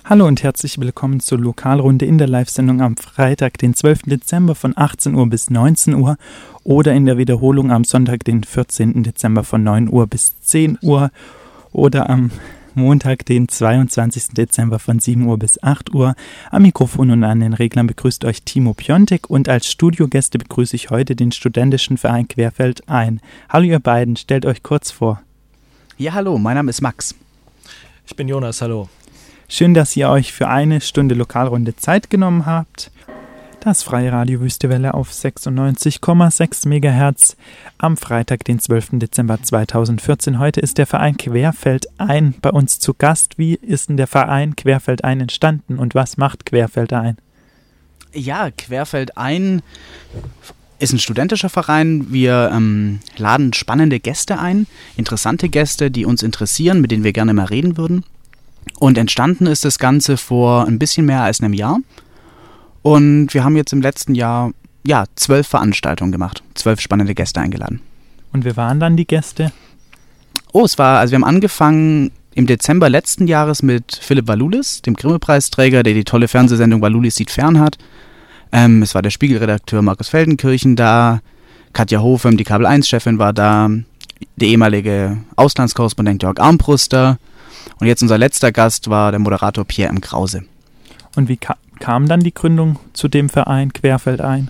Hallo und herzlich willkommen zur Lokalrunde in der Live-Sendung am Freitag, den 12. Dezember von 18 Uhr bis 19 Uhr oder in der Wiederholung am Sonntag, den 14. Dezember von 9 Uhr bis 10 Uhr oder am Montag, den 22. Dezember von 7 Uhr bis 8 Uhr. Am Mikrofon und an den Reglern begrüßt euch Timo Piontek und als Studiogäste begrüße ich heute den studentischen Verein Querfeldein. Hallo ihr beiden, stellt euch kurz vor. Ja, hallo, mein Name ist Max. Ich bin Jonas, hallo. Schön, dass ihr euch für eine Stunde Lokalrunde Zeit genommen habt. Das Freie Radio Wüstewelle auf 96,6 MHz am Freitag, den 12. Dezember 2014. Heute ist der Verein Querfeldein bei uns zu Gast. Wie ist denn der Verein Querfeldein entstanden und was macht Querfeldein? Ja, Querfeldein ist ein studentischer Verein. Wir laden spannende Gäste ein, interessante Gäste, die uns interessieren, mit denen wir gerne mal reden würden. Und entstanden ist das Ganze vor ein bisschen mehr als einem Jahr. Und wir haben jetzt im letzten Jahr 12 Veranstaltungen gemacht, 12 spannende Gäste eingeladen. Und wer waren dann die Gäste? Wir haben angefangen im Dezember letzten Jahres mit Philipp Valulis, dem Grimme-Preisträger, der die tolle Fernsehsendung Valulis sieht fern hat. Es war der Spiegelredakteur Markus Feldenkirchen da, Katja Hofem, die Kabel-1-Chefin war da, der ehemalige Auslandskorrespondent Jörg Armbruster. Und jetzt unser letzter Gast war der Moderator Pierre M. Krause. Und wie kam dann die Gründung zu dem Verein Querfeldein?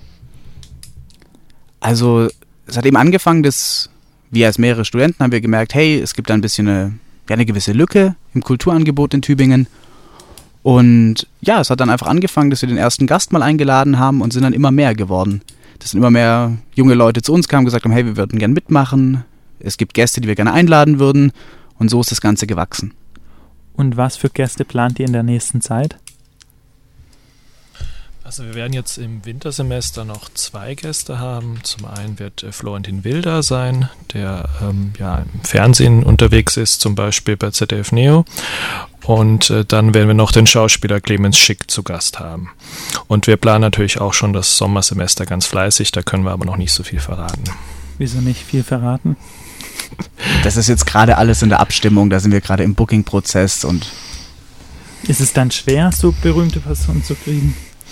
Also es hat eben angefangen, dass wir als mehrere Studenten haben wir gemerkt, hey, es gibt da ein bisschen eine gewisse Lücke im Kulturangebot in Tübingen. Und ja, es hat dann einfach angefangen, dass wir den ersten Gast mal eingeladen haben und sind dann immer mehr geworden. Dass dann immer mehr junge Leute zu uns kamen und gesagt haben, hey, wir würden gerne mitmachen. Es gibt Gäste, die wir gerne einladen würden. Und so ist das Ganze gewachsen. Und was für Gäste plant ihr in der nächsten Zeit? Also wir werden jetzt im Wintersemester noch 2 Gäste haben. Zum einen wird Florentin Will da sein, der im Fernsehen unterwegs ist, zum Beispiel bei ZDF Neo. Und dann werden wir noch den Schauspieler Clemens Schick zu Gast haben. Und wir planen natürlich auch schon das Sommersemester ganz fleißig, da können wir aber noch nicht so viel verraten. Wieso nicht viel verraten? Das ist jetzt gerade alles in der Abstimmung, da sind wir gerade im Booking-Prozess. Und ist es dann schwer, so berühmte Personen zu kriegen?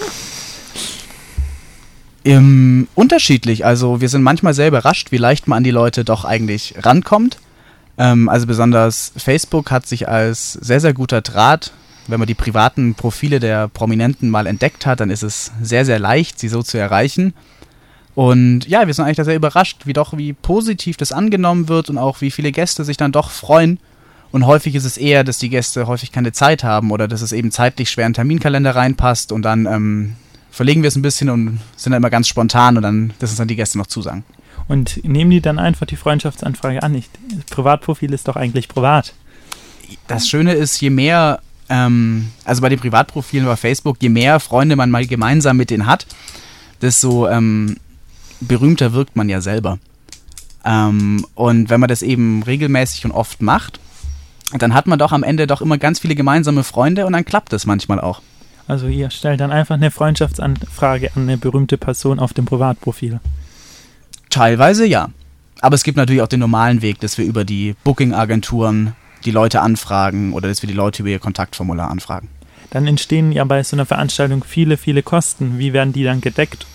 Unterschiedlich, also wir sind manchmal sehr überrascht, wie leicht man an die Leute doch eigentlich rankommt. Also besonders Facebook hat sich als sehr, sehr guter Draht. Wenn man die privaten Profile der Prominenten mal entdeckt hat, dann ist es sehr, sehr leicht, sie so zu erreichen. Und ja, wir sind eigentlich da sehr überrascht, wie positiv das angenommen wird und auch wie viele Gäste sich dann doch freuen. Und häufig ist es eher, dass die Gäste häufig keine Zeit haben oder dass es eben zeitlich schwer in den Terminkalender reinpasst und dann verlegen wir es ein bisschen und sind dann immer ganz spontan und dann, dass uns dann die Gäste noch zusagen. Und nehmen die dann einfach die Freundschaftsanfrage an? Das Privatprofil ist doch eigentlich privat. Das Schöne ist, je mehr, also bei den Privatprofilen bei Facebook, je mehr Freunde man mal gemeinsam mit denen hat, desto berühmter wirkt man ja selber. Und wenn man das eben regelmäßig und oft macht, dann hat man doch am Ende doch immer ganz viele gemeinsame Freunde und dann klappt das manchmal auch. Also ihr stellt dann einfach eine Freundschaftsanfrage an eine berühmte Person auf dem Privatprofil? Teilweise ja. Aber es gibt natürlich auch den normalen Weg, dass wir über die Booking-Agenturen die Leute anfragen oder dass wir die Leute über ihr Kontaktformular anfragen. Dann entstehen ja bei so einer Veranstaltung viele, viele Kosten. Wie werden die dann gedeckt?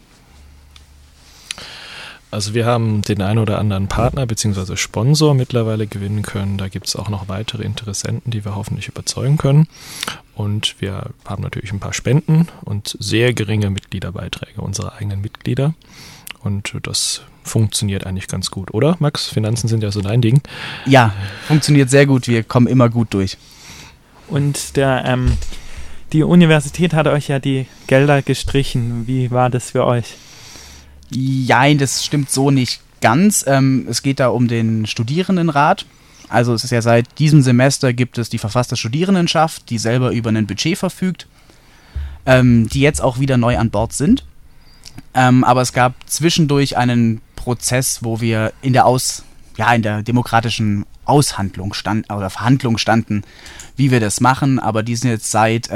Also wir haben den einen oder anderen Partner bzw. Sponsor mittlerweile gewinnen können. Da gibt es auch noch weitere Interessenten, die wir hoffentlich überzeugen können. Und wir haben natürlich ein paar Spenden und sehr geringe Mitgliederbeiträge unserer eigenen Mitglieder. Und das funktioniert eigentlich ganz gut, oder Max? Finanzen sind ja so dein Ding. Ja, funktioniert sehr gut. Wir kommen immer gut durch. Und die Universität hat euch ja die Gelder gestrichen. Wie war das für euch? Nein, das stimmt so nicht ganz. Es geht da um den Studierendenrat. Also es ist ja seit diesem Semester gibt es die verfasste Studierendenschaft, die selber über ein Budget verfügt, die jetzt auch wieder neu an Bord sind. Aber es gab zwischendurch einen Prozess, wo wir in der demokratischen Aushandlung Verhandlung standen, wie wir das machen. Aber die sind jetzt seit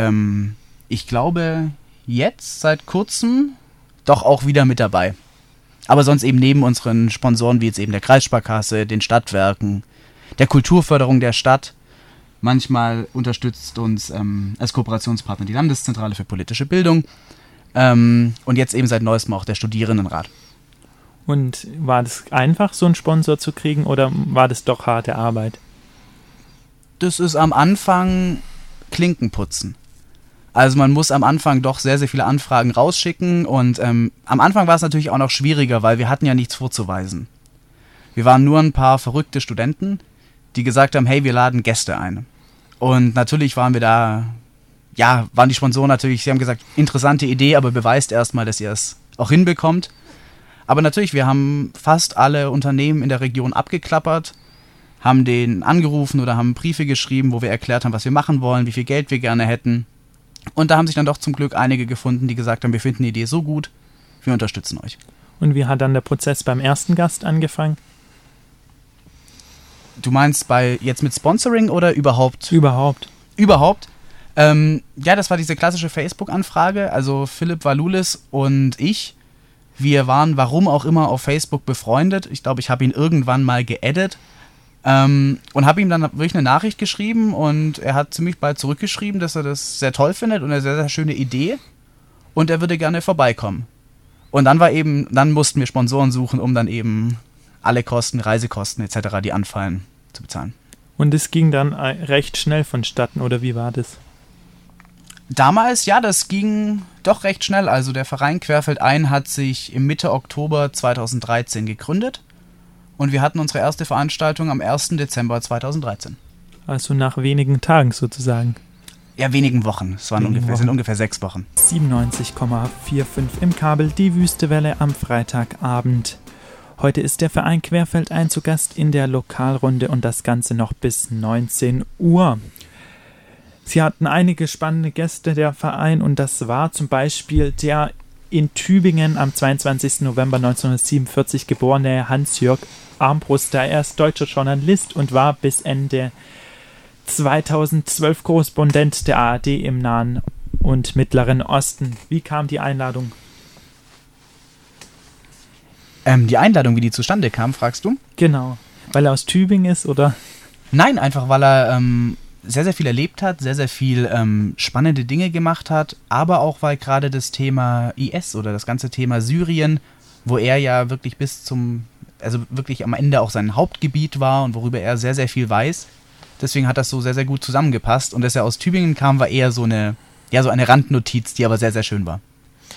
kurzem doch auch wieder mit dabei. Aber sonst eben neben unseren Sponsoren, wie jetzt eben der Kreissparkasse, den Stadtwerken, der Kulturförderung der Stadt, Manchmal unterstützt uns als Kooperationspartner die Landeszentrale für politische Bildung und jetzt eben seit neuestem auch der Studierendenrat. Und war das einfach, so einen Sponsor zu kriegen, oder war das doch harte Arbeit? Das ist am Anfang Klinkenputzen. Also man muss am Anfang doch sehr, sehr viele Anfragen rausschicken und am Anfang war es natürlich auch noch schwieriger, weil wir hatten ja nichts vorzuweisen. Wir waren nur ein paar verrückte Studenten, die gesagt haben, hey, wir laden Gäste ein. Und natürlich waren die Sponsoren natürlich, sie haben gesagt, interessante Idee, aber beweist erstmal, dass ihr es auch hinbekommt. Aber natürlich, wir haben fast alle Unternehmen in der Region abgeklappert, haben denen angerufen oder haben Briefe geschrieben, wo wir erklärt haben, was wir machen wollen, wie viel Geld wir gerne hätten. Und da haben sich dann doch zum Glück einige gefunden, die gesagt haben, wir finden die Idee so gut, wir unterstützen euch. Und wie hat dann der Prozess beim ersten Gast angefangen? Du meinst jetzt mit Sponsoring oder überhaupt? Überhaupt. Ja, das war diese klassische Facebook-Anfrage. Also Philipp Valulis und ich, wir waren warum auch immer auf Facebook befreundet. Ich glaube, ich habe ihn irgendwann mal geaddet und habe ihm dann wirklich eine Nachricht geschrieben und er hat ziemlich bald zurückgeschrieben, dass er das sehr toll findet und eine sehr, sehr schöne Idee und er würde gerne vorbeikommen. Und dann mussten wir Sponsoren suchen, um dann eben alle Kosten, Reisekosten etc., die anfallen, zu bezahlen. Und es ging dann recht schnell vonstatten, oder wie war das? Damals, ja, das ging doch recht schnell. Also der Verein Querfeldein hat sich im Mitte Oktober 2013 gegründet und wir hatten unsere erste Veranstaltung am 1. Dezember 2013. Also nach wenigen Tagen sozusagen. Ja, wenigen Wochen. Es sind ungefähr 6 Wochen. 97,45 im Kabel, die Wüstewelle am Freitagabend. Heute ist der Verein Querfeldein zu Gast in der Lokalrunde und das Ganze noch bis 19 Uhr. Sie hatten einige spannende Gäste, der Verein, und das war zum Beispiel der in Tübingen am 22. November 1947 geborene Hans-Jörg Armbruster. Er ist deutscher Journalist und war bis Ende 2012 Korrespondent der ARD im Nahen und Mittleren Osten. Wie kam die Einladung? Die Einladung, wie die zustande kam, fragst du? Genau. Weil er aus Tübingen ist, oder? Nein, einfach weil er sehr, sehr viel erlebt hat, sehr, sehr viel spannende Dinge gemacht hat, aber auch weil gerade das Thema IS oder das ganze Thema Syrien, wo er ja wirklich wirklich am Ende auch sein Hauptgebiet war und worüber er sehr, sehr viel weiß. Deswegen hat das so sehr, sehr gut zusammengepasst. Und dass er aus Tübingen kam, war eher so eine Randnotiz, die aber sehr, sehr schön war.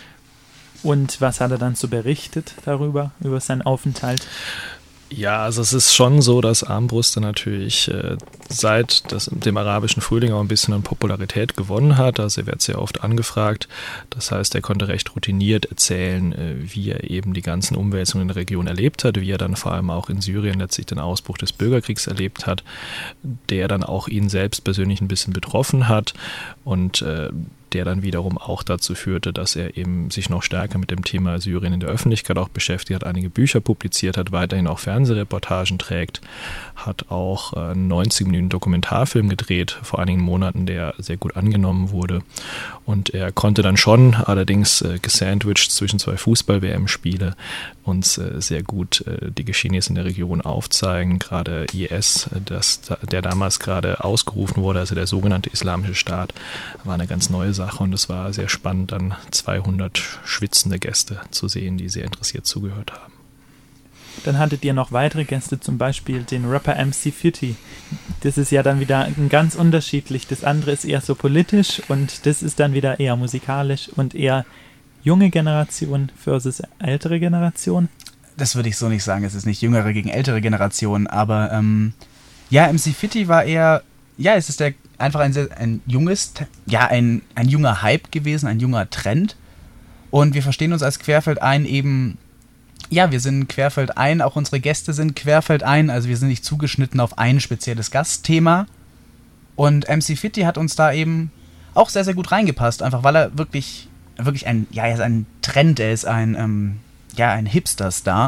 Und was hat er dann so berichtet darüber, über seinen Aufenthalt? Ja, also es ist schon so, dass Armbruster natürlich seit dem arabischen Frühling auch ein bisschen an Popularität gewonnen hat. Also er wird sehr oft angefragt. Das heißt, er konnte recht routiniert erzählen, wie er eben die ganzen Umwälzungen in der Region erlebt hat, wie er dann vor allem auch in Syrien letztlich den Ausbruch des Bürgerkriegs erlebt hat, der dann auch ihn selbst persönlich ein bisschen betroffen hat und der dann wiederum auch dazu führte, dass er eben sich noch stärker mit dem Thema Syrien in der Öffentlichkeit auch beschäftigt hat, einige Bücher publiziert hat, weiterhin auch Fernsehreportagen trägt, hat auch einen 90-minütigen Dokumentarfilm gedreht vor einigen Monaten, der sehr gut angenommen wurde. Und er konnte dann schon, allerdings gesandwiched zwischen 2 Fußball-WM-Spiele, uns sehr gut die Geschehnisse in der Region aufzeigen, gerade IS, der damals gerade ausgerufen wurde, also der sogenannte Islamische Staat, war eine ganz neue Sache und es war sehr spannend, dann 200 schwitzende Gäste zu sehen, die sehr interessiert zugehört haben. Dann hattet ihr noch weitere Gäste, zum Beispiel den Rapper MC50. Das ist ja dann wieder ganz unterschiedlich. Das andere ist eher so politisch und das ist dann wieder eher musikalisch und eher junge Generation versus ältere Generation. Das würde ich so nicht sagen. Es ist nicht jüngere gegen ältere Generation, aber MC50 war eher, es ist einfach ein junger Hype gewesen, ein junger Trend. Und wir verstehen uns als Querfeldein eben, wir sind Querfeldein, auch unsere Gäste sind Querfeldein, also wir sind nicht zugeschnitten auf ein spezielles Gastthema. Und MC50 hat uns da eben auch sehr, sehr gut reingepasst, einfach weil er wirklich er ist ein Trend, er ist ein Hipster-Star.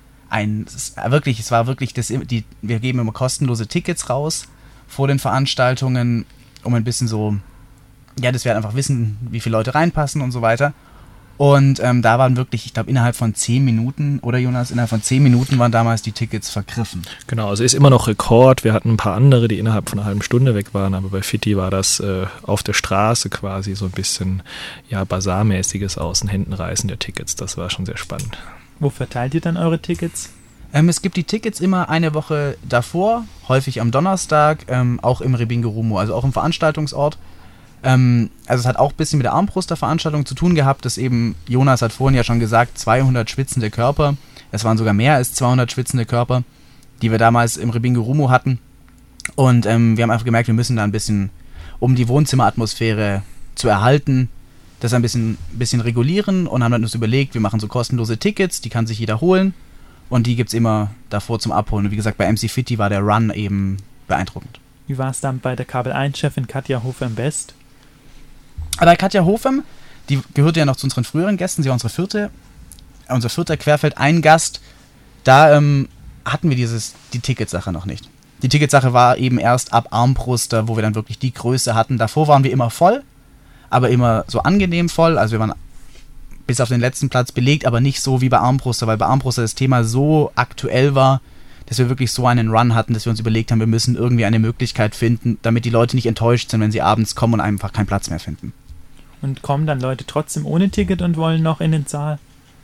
Wir geben immer kostenlose Tickets raus vor den Veranstaltungen, um ein bisschen so, dass wir einfach wissen, wie viele Leute reinpassen und so weiter. Und da waren wirklich, ich glaube, innerhalb von 10 Minuten, oder Jonas, innerhalb von 10 Minuten waren damals die Tickets vergriffen. Genau, also ist immer noch Rekord. Wir hatten ein paar andere, die innerhalb von einer halben Stunde weg waren, aber bei Fitti war das auf der Straße quasi so ein bisschen Basarmäßiges Außen hinten reißen der Tickets. Das war schon sehr spannend. Wo verteilt ihr dann eure Tickets? Es gibt die Tickets immer eine Woche davor, häufig am Donnerstag, auch im Rebingerumo, also auch im Veranstaltungsort. Also es hat auch ein bisschen mit der Armbruster-Veranstaltung zu tun gehabt, dass eben, Jonas hat vorhin ja schon gesagt, 200 schwitzende Körper, es waren sogar mehr als 200 schwitzende Körper, die wir damals im Rebingerumo hatten. Und wir haben einfach gemerkt, wir müssen da ein bisschen, um die Wohnzimmeratmosphäre zu erhalten, das ein bisschen regulieren und haben dann uns überlegt, wir machen so kostenlose Tickets, die kann sich jeder holen und die gibt es immer davor zum Abholen. Und wie gesagt, bei MC Fitti war der Run eben beeindruckend. Wie war es dann bei der Kabel 1-Chefin Katja Hofem-Best? Aber Katja Hofem, die gehörte ja noch zu unseren früheren Gästen, sie war unser vierter Querfeld, ein Gast, da hatten wir die Ticketsache noch nicht. Die Ticketsache war eben erst ab Armbruster, wo wir dann wirklich die Größe hatten. Davor waren wir immer voll, aber immer so angenehm voll, also wir waren bis auf den letzten Platz belegt, aber nicht so wie bei Armbruster, weil bei Armbruster das Thema so aktuell war, dass wir wirklich so einen Run hatten, dass wir uns überlegt haben, wir müssen irgendwie eine Möglichkeit finden, damit die Leute nicht enttäuscht sind, wenn sie abends kommen und einfach keinen Platz mehr finden. Und kommen dann Leute trotzdem ohne Ticket und wollen noch in den Saal?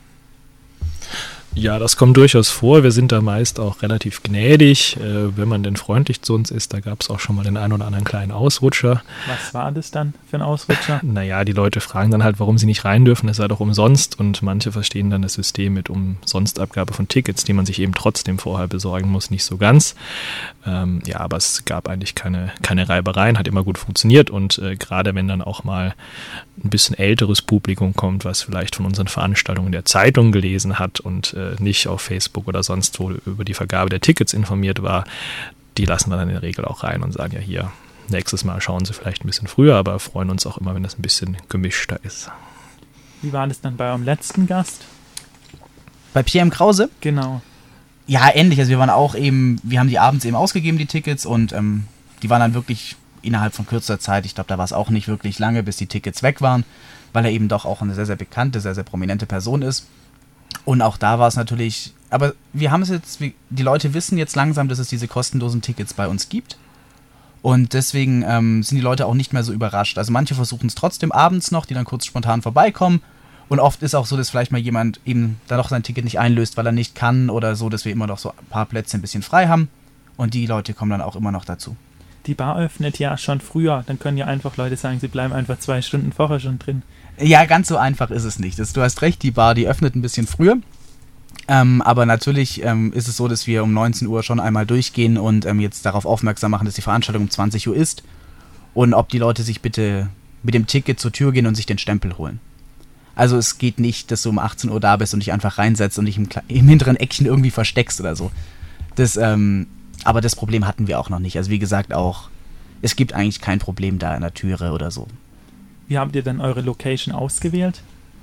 Ja, das kommt durchaus vor. Wir sind da meist auch relativ gnädig, wenn man denn freundlich zu uns ist. Da gab es auch schon mal den einen oder anderen kleinen Ausrutscher. Was war das dann für ein Ausrutscher? Naja, die Leute fragen dann halt, warum sie nicht rein dürfen. Es sei doch umsonst. Und manche verstehen dann das System mit Umsonstabgabe von Tickets, die man sich eben trotzdem vorher besorgen muss, nicht so ganz. Ja, aber es gab eigentlich keine Reibereien, hat immer gut funktioniert. Und gerade wenn dann auch mal ein bisschen älteres Publikum kommt, was vielleicht von unseren Veranstaltungen der Zeitung gelesen hat und nicht auf Facebook oder sonst wo über die Vergabe der Tickets informiert war, die lassen wir dann in der Regel auch rein und sagen, ja hier, nächstes Mal schauen sie vielleicht ein bisschen früher, aber freuen uns auch immer, wenn das ein bisschen gemischter ist. Wie war das dann bei eurem letzten Gast? Bei Pierre M. Krause? Genau. Ja, ähnlich, also wir haben die abends eben ausgegeben, die Tickets, und die waren dann wirklich innerhalb von kürzester Zeit, ich glaube, da war es auch nicht wirklich lange, bis die Tickets weg waren, weil er eben doch auch eine sehr, sehr bekannte, sehr, sehr prominente Person ist. Und auch da war es natürlich, aber wir haben es jetzt, die Leute wissen jetzt langsam, dass es diese kostenlosen Tickets bei uns gibt. Und deswegen sind die Leute auch nicht mehr so überrascht. Also manche versuchen es trotzdem abends noch, die dann kurz spontan vorbeikommen. Und oft ist auch so, dass vielleicht mal jemand eben dann doch sein Ticket nicht einlöst, weil er nicht kann oder so, dass wir immer noch so ein paar Plätze ein bisschen frei haben. Und die Leute kommen dann auch immer noch dazu. Die Bar öffnet ja schon früher. Dann können ja einfach Leute sagen, sie bleiben einfach 2 Stunden vorher schon drin. Ja, ganz so einfach ist es nicht. Du hast recht, die Bar, die öffnet ein bisschen früher. Aber natürlich ist es so, dass wir um 19 Uhr schon einmal durchgehen und jetzt darauf aufmerksam machen, dass die Veranstaltung um 20 Uhr ist. Und ob die Leute sich bitte mit dem Ticket zur Tür gehen und sich den Stempel holen. Also es geht nicht, dass du um 18 Uhr da bist und dich einfach reinsetzt und dich im hinteren Eckchen irgendwie versteckst oder so. Aber das Problem hatten wir auch noch nicht. Also wie gesagt auch, es gibt eigentlich kein Problem da in der Türe oder so. Wie habt ihr dann eure Location ausgewählt?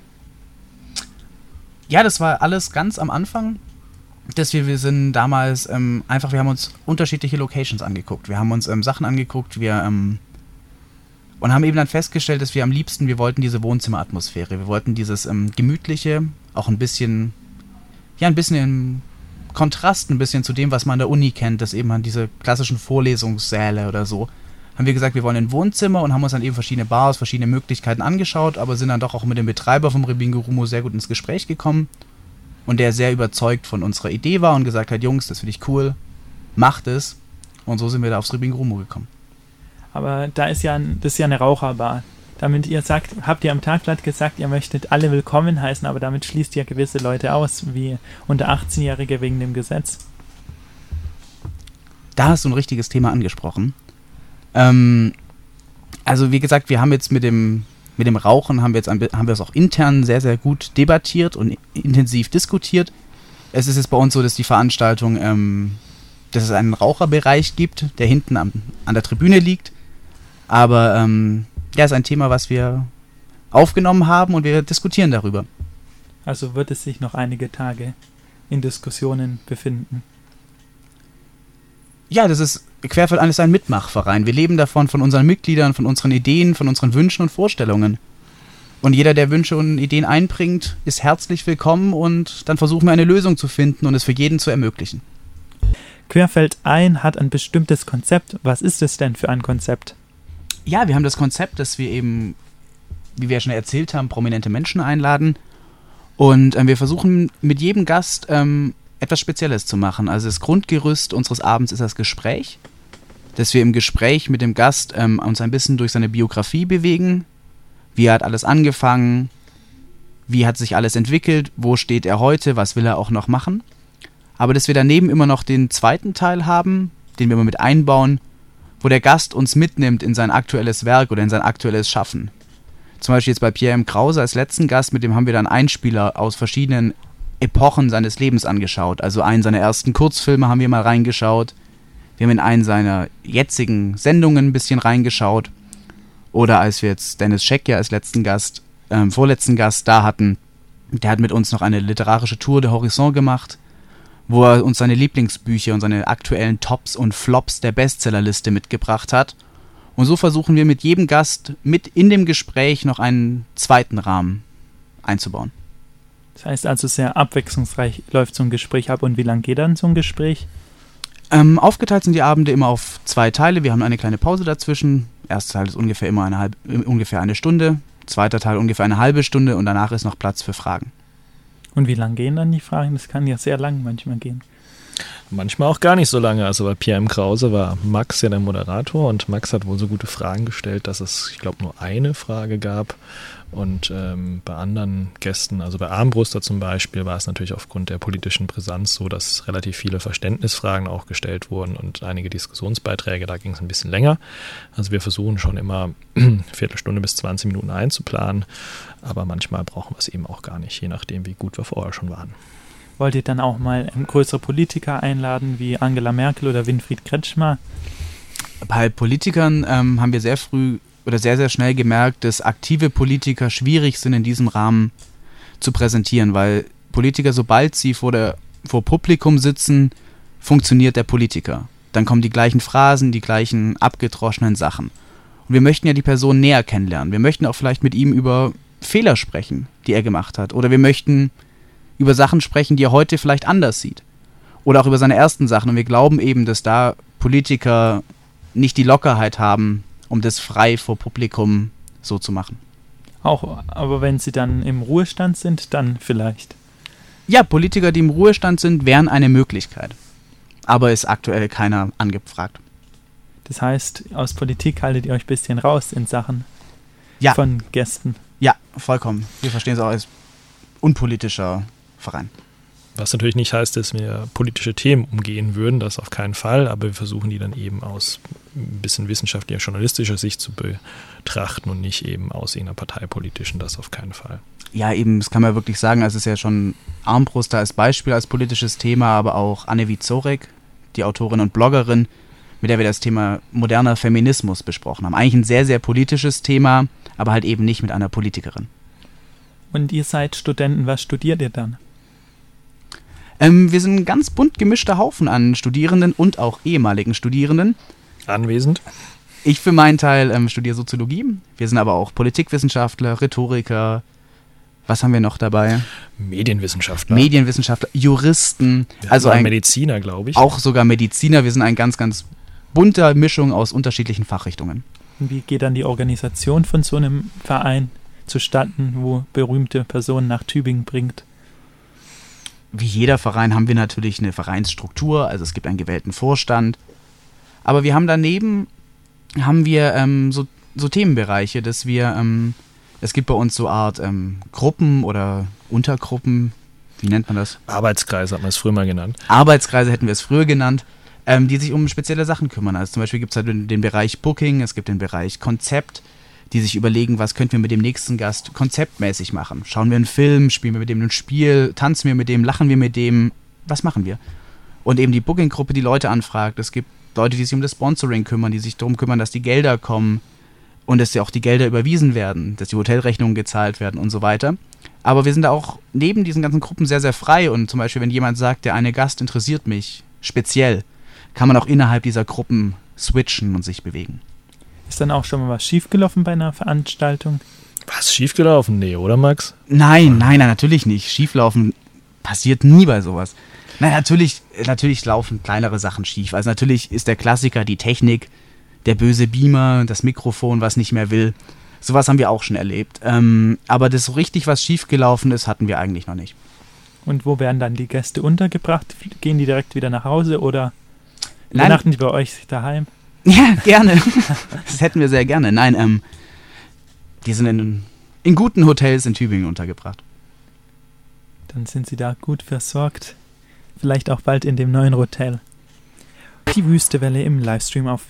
Ja, das war alles ganz am Anfang, dass wir sind damals wir haben uns unterschiedliche Locations angeguckt. Wir haben uns Sachen angeguckt, und haben eben dann festgestellt, dass wir am liebsten, wir wollten diese Wohnzimmeratmosphäre, wir wollten dieses gemütliche, auch ein bisschen im Kontrast ein bisschen zu dem, was man an der Uni kennt, dass eben diese klassischen Vorlesungssäle oder so. Haben wir gesagt, wir wollen ein Wohnzimmer und haben uns dann eben verschiedene Bars, verschiedene Möglichkeiten angeschaut, aber sind dann doch auch mit dem Betreiber vom Rebingerumo sehr gut ins Gespräch gekommen und der sehr überzeugt von unserer Idee war und gesagt hat, Jungs, das finde ich cool, macht es. Und so sind wir da aufs Rebingerumo gekommen. Aber das ist ja eine Raucherbar. Damit habt ihr am Tagblatt gesagt, ihr möchtet alle willkommen heißen, aber damit schließt ihr gewisse Leute aus, wie unter 18-Jährige wegen dem Gesetz. Da hast du ein richtiges Thema angesprochen. Also wie gesagt, wir haben jetzt mit dem Rauchen haben wir es auch intern sehr, sehr gut debattiert und intensiv diskutiert. Es ist jetzt bei uns so, dass die Veranstaltung, dass es einen Raucherbereich gibt, der hinten an der Tribüne liegt. Aber ist ein Thema, was wir aufgenommen haben und wir diskutieren darüber. Also wird es sich noch einige Tage in Diskussionen befinden? Ja, Querfeld ist ein Mitmachverein. Wir leben davon, von unseren Mitgliedern, von unseren Ideen, von unseren Wünschen und Vorstellungen. Und jeder, der Wünsche und Ideen einbringt, ist herzlich willkommen und dann versuchen wir eine Lösung zu finden und es für jeden zu ermöglichen. Querfeld ein hat ein bestimmtes Konzept. Was ist es denn für ein Konzept? Ja, wir haben das Konzept, dass wir eben, wie wir ja schon erzählt haben, prominente Menschen einladen und wir versuchen mit jedem Gast etwas Spezielles zu machen. Also das Grundgerüst unseres Abends ist das Gespräch, dass wir im Gespräch mit dem Gast uns ein bisschen durch seine Biografie bewegen. Wie hat alles angefangen? Wie hat sich alles entwickelt? Wo steht er heute? Was will er auch noch machen? Aber dass wir daneben immer noch den zweiten Teil haben, den wir immer mit einbauen, wo der Gast uns mitnimmt in sein aktuelles Werk oder in sein aktuelles Schaffen. Zum Beispiel jetzt bei Pierre M. Krause als letzten Gast, mit dem haben wir dann Einspieler aus verschiedenen Epochen seines Lebens angeschaut. Also einen seiner ersten Kurzfilme haben wir mal reingeschaut. Wir haben in einen seiner jetzigen Sendungen ein bisschen reingeschaut. Oder als wir jetzt Dennis Scheck ja als vorletzten Gast da hatten, der hat mit uns noch eine literarische Tour de Horizon gemacht, wo er uns seine Lieblingsbücher und seine aktuellen Tops und Flops der Bestsellerliste mitgebracht hat. Und so versuchen wir mit jedem Gast mit in dem Gespräch noch einen zweiten Rahmen einzubauen. Das heißt also, sehr abwechslungsreich läuft so ein Gespräch ab. Und wie lang geht dann so ein Gespräch? Aufgeteilt sind die Abende immer auf 2 Teile. Wir haben eine kleine Pause dazwischen. Erster Teil ist ungefähr eine Stunde. Zweiter Teil ungefähr eine halbe Stunde. Und danach ist noch Platz für Fragen. Und wie lang gehen dann die Fragen? Das kann ja sehr lang manchmal gehen. Manchmal auch gar nicht so lange. Also bei Pierre M. Krause war Max ja der Moderator und Max hat wohl so gute Fragen gestellt, dass es, ich glaube, nur eine Frage gab. Und bei anderen Gästen, also bei Armbruster zum Beispiel, war es natürlich aufgrund der politischen Brisanz so, dass relativ viele Verständnisfragen auch gestellt wurden und einige Diskussionsbeiträge, da ging es ein bisschen länger. Also wir versuchen schon immer Viertelstunde bis 20 Minuten einzuplanen, aber manchmal brauchen wir es eben auch gar nicht, je nachdem, wie gut wir vorher schon waren. Wollt ihr dann auch mal größere Politiker einladen, wie Angela Merkel oder Winfried Kretschmer? Bei Politikern haben wir sehr früh oder sehr, sehr schnell gemerkt, dass aktive Politiker schwierig sind, in diesem Rahmen zu präsentieren, weil Politiker, sobald sie vor Publikum sitzen, funktioniert der Politiker. Dann kommen die gleichen Phrasen, die gleichen abgedroschenen Sachen. Und wir möchten ja die Person näher kennenlernen. Wir möchten auch vielleicht mit ihm über Fehler sprechen, die er gemacht hat. Oder wir möchten über Sachen sprechen, die er heute vielleicht anders sieht. Oder auch über seine ersten Sachen. Und wir glauben eben, dass da Politiker nicht die Lockerheit haben, um das frei vor Publikum so zu machen. Auch, aber wenn sie dann im Ruhestand sind, dann vielleicht. Ja, Politiker, die im Ruhestand sind, wären eine Möglichkeit. Aber ist aktuell keiner angefragt. Das heißt, aus Politik haltet ihr euch ein bisschen raus in Sachen von Gästen. Ja, vollkommen. Wir verstehen es auch als unpolitischer Verein. Was natürlich nicht heißt, dass wir politische Themen umgehen würden, das auf keinen Fall, aber wir versuchen die dann eben aus ein bisschen wissenschaftlicher, journalistischer Sicht zu betrachten und nicht eben aus irgendeiner parteipolitischen, das auf keinen Fall. Ja, eben, das kann man wirklich sagen, also es ist ja schon Armbruster als Beispiel, als politisches Thema, aber auch Anne Wieczorek, die Autorin und Bloggerin, mit der wir das Thema moderner Feminismus besprochen haben. Eigentlich ein sehr, sehr politisches Thema, aber halt eben nicht mit einer Politikerin. Und ihr seid Studenten, was studiert ihr dann? Wir sind ein ganz bunt gemischter Haufen an Studierenden und auch ehemaligen Studierenden. Anwesend? Ich für meinen Teil studiere Soziologie. Wir sind aber auch Politikwissenschaftler, Rhetoriker. Was haben wir noch dabei? Medienwissenschaftler, Juristen. Also Mediziner, glaube ich. Auch sogar Mediziner. Wir sind eine ganz, ganz bunte Mischung aus unterschiedlichen Fachrichtungen. Und wie geht dann die Organisation von so einem Verein zustatten, wo berühmte Personen nach Tübingen bringt? Wie jeder Verein haben wir natürlich eine Vereinsstruktur, also es gibt einen gewählten Vorstand. Aber wir haben daneben so Themenbereiche, dass wir, es gibt bei uns so Art Gruppen oder Untergruppen, wie nennt man das? Arbeitskreise hat man es früher mal genannt. Arbeitskreise hätten wir es früher genannt, die sich um spezielle Sachen kümmern. Also zum Beispiel gibt es halt den Bereich Booking, es gibt den Bereich Konzept, die sich überlegen, was könnten wir mit dem nächsten Gast konzeptmäßig machen. Schauen wir einen Film, spielen wir mit dem ein Spiel, tanzen wir mit dem, lachen wir mit dem, was machen wir? Und eben die Booking-Gruppe, die Leute anfragt. Es gibt Leute, die sich um das Sponsoring kümmern, die sich darum kümmern, dass die Gelder kommen und dass ja auch die Gelder überwiesen werden, dass die Hotelrechnungen gezahlt werden und so weiter. Aber wir sind da auch neben diesen ganzen Gruppen sehr, sehr frei. Und zum Beispiel, wenn jemand sagt, der eine Gast interessiert mich speziell, kann man auch innerhalb dieser Gruppen switchen und sich bewegen. Ist dann auch schon mal was schiefgelaufen bei einer Veranstaltung? Was, schiefgelaufen? Nee, oder Max? Nein, natürlich nicht. Schieflaufen passiert nie bei sowas. Nein, natürlich laufen kleinere Sachen schief. Also natürlich ist der Klassiker die Technik, der böse Beamer, das Mikrofon, was nicht mehr will. Sowas haben wir auch schon erlebt. Aber das so richtig, was schiefgelaufen ist, hatten wir eigentlich noch nicht. Und wo werden dann die Gäste untergebracht? Gehen die direkt wieder nach Hause oder übernachten die bei euch daheim? Ja, gerne. Das hätten wir sehr gerne. Nein, die sind in guten Hotels in Tübingen untergebracht. Dann sind sie da gut versorgt. Vielleicht auch bald in dem neuen Hotel. Die Wüstewelle im Livestream auf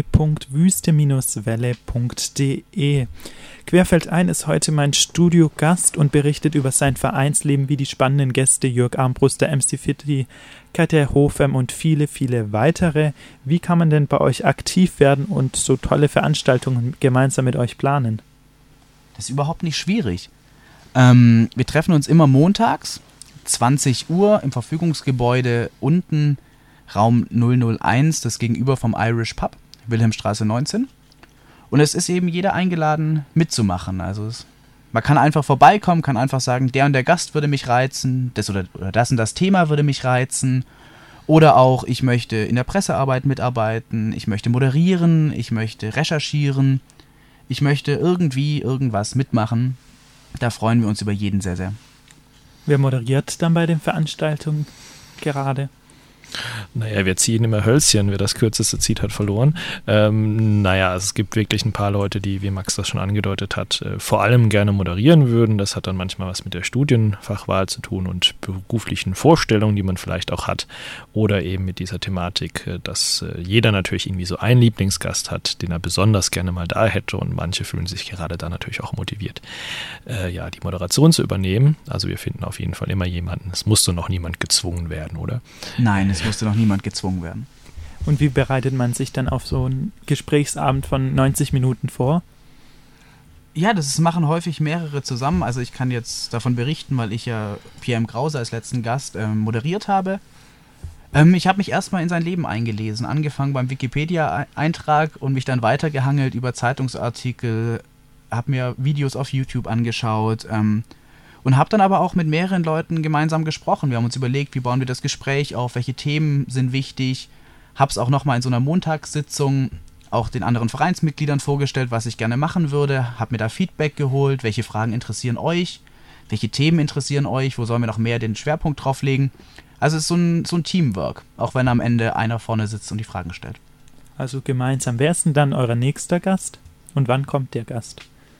www.wüste-welle.de. Querfeldein ist heute mein Studiogast und berichtet über sein Vereinsleben wie die spannenden Gäste Jörg Armbruster, MC Fitti, Katja Hofem und viele, viele weitere. Wie kann man denn bei euch aktiv werden und so tolle Veranstaltungen gemeinsam mit euch planen? Das ist überhaupt nicht schwierig. Wir treffen uns immer montags, 20 Uhr im Verfügungsgebäude unten, Raum 001, das gegenüber vom Irish Pub, Wilhelmstraße 19. Und es ist eben jeder eingeladen, mitzumachen. Also man kann einfach vorbeikommen, kann einfach sagen, der und der Gast würde mich reizen, das oder das und das Thema würde mich reizen. Oder auch, ich möchte in der Pressearbeit mitarbeiten, ich möchte moderieren, ich möchte recherchieren, ich möchte irgendwie irgendwas mitmachen. Da freuen wir uns über jeden sehr, sehr. Wer moderiert dann bei den Veranstaltungen gerade? Naja, wir ziehen immer Hölzchen. Wer das kürzeste zieht, hat verloren. Es gibt wirklich ein paar Leute, die, wie Max das schon angedeutet hat, vor allem gerne moderieren würden. Das hat dann manchmal was mit der Studienfachwahl zu tun und beruflichen Vorstellungen, die man vielleicht auch hat. Oder eben mit dieser Thematik, dass jeder natürlich irgendwie so einen Lieblingsgast hat, den er besonders gerne mal da hätte. Und manche fühlen sich gerade da natürlich auch motiviert, die Moderation zu übernehmen. Also wir finden auf jeden Fall immer jemanden. Es musste noch niemand gezwungen werden, oder? Nein, es musste noch niemand gezwungen werden. Und wie bereitet man sich dann auf so einen Gesprächsabend von 90 Minuten vor? Ja, das machen häufig mehrere zusammen. Also ich kann jetzt davon berichten, weil ich ja Pierre M. Krause als letzten Gast moderiert habe. Ich habe mich erstmal in sein Leben eingelesen, angefangen beim Wikipedia-Eintrag und mich dann weitergehangelt über Zeitungsartikel, habe mir Videos auf YouTube angeschaut, und habe dann aber auch mit mehreren Leuten gemeinsam gesprochen. Wir haben uns überlegt, wie bauen wir das Gespräch auf, welche Themen sind wichtig. Habe es auch nochmal in so einer Montagssitzung auch den anderen Vereinsmitgliedern vorgestellt, was ich gerne machen würde. Habe mir da Feedback geholt, welche Fragen interessieren euch, welche Themen interessieren euch, wo sollen wir noch mehr den Schwerpunkt drauf legen. Also es ist so ein Teamwork, auch wenn am Ende einer vorne sitzt und die Fragen stellt. Also gemeinsam. Wer ist denn dann euer nächster Gast und wann kommt der Gast?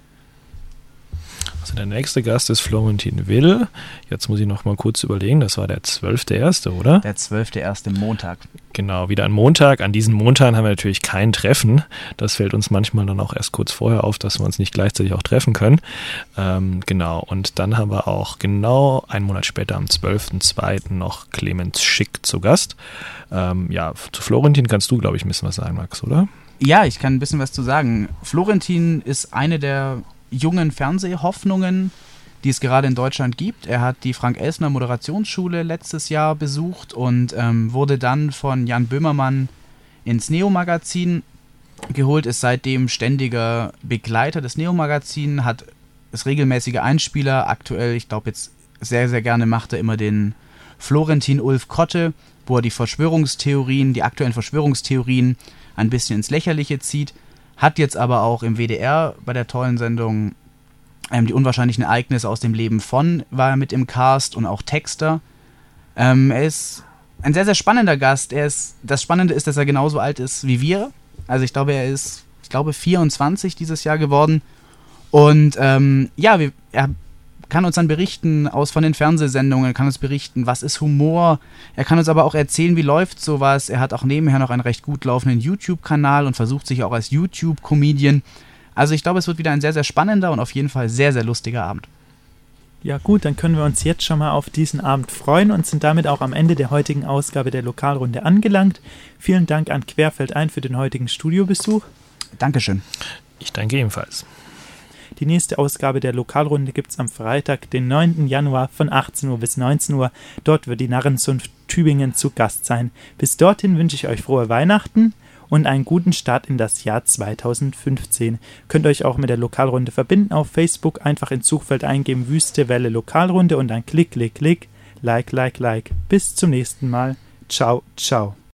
Also der nächste Gast ist Florentin Will. Jetzt muss ich noch mal kurz überlegen, das war der 12.1., oder? Der 12.1. Montag. Genau, wieder ein Montag. An diesen Montagen haben wir natürlich kein Treffen. Das fällt uns manchmal dann auch erst kurz vorher auf, dass wir uns nicht gleichzeitig auch treffen können. Genau, und dann haben wir auch genau einen Monat später, am 12.2. noch Clemens Schick zu Gast. Zu Florentin kannst du, glaube ich, ein bisschen was sagen, Max, oder? Ja, ich kann ein bisschen was zu sagen. Florentin ist eine der jungen Fernsehhoffnungen, die es gerade in Deutschland gibt. Er hat die Frank-Elsner Moderationsschule letztes Jahr besucht und wurde dann von Jan Böhmermann ins Neo-Magazin geholt, ist seitdem ständiger Begleiter des Neo-Magazin, ist regelmäßige Einspieler. Aktuell, ich glaube jetzt sehr, sehr gerne macht er immer den Florentin Ulf Kotte, wo er die aktuellen Verschwörungstheorien ein bisschen ins Lächerliche zieht. Hat jetzt aber auch im WDR bei der tollen Sendung die unwahrscheinlichen Ereignisse aus dem Leben von, war er mit im Cast und auch Texter. Er ist ein sehr, sehr spannender Gast. Das Spannende ist, dass er genauso alt ist wie wir. Also ich glaube, er ist 24 dieses Jahr geworden. Und er kann uns dann berichten von den Fernsehsendungen, kann uns berichten, was ist Humor. Er kann uns aber auch erzählen, wie läuft sowas. Er hat auch nebenher noch einen recht gut laufenden YouTube-Kanal und versucht sich auch als YouTube-Comedian. Also ich glaube, es wird wieder ein sehr, sehr spannender und auf jeden Fall sehr, sehr lustiger Abend. Ja gut, dann können wir uns jetzt schon mal auf diesen Abend freuen und sind damit auch am Ende der heutigen Ausgabe der Lokalrunde angelangt. Vielen Dank an Querfeldein für den heutigen Studiobesuch. Dankeschön. Ich danke ebenfalls. Die nächste Ausgabe der Lokalrunde gibt es am Freitag, den 9. Januar von 18 Uhr bis 19 Uhr. Dort wird die Narrenzunft Tübingen zu Gast sein. Bis dorthin wünsche ich euch frohe Weihnachten und einen guten Start in das Jahr 2015. Könnt euch auch mit der Lokalrunde verbinden auf Facebook. Einfach ins Suchfeld eingeben Wüste Welle Lokalrunde und dann klick, klick, klick, like. Bis zum nächsten Mal. Ciao, ciao.